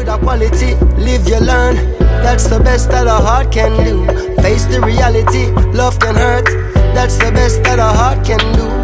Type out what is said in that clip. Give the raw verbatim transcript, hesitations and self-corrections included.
a quality. Live you learn, that's the best that a heart can do. Face the reality, love can hurt, that's the best that a heart can do.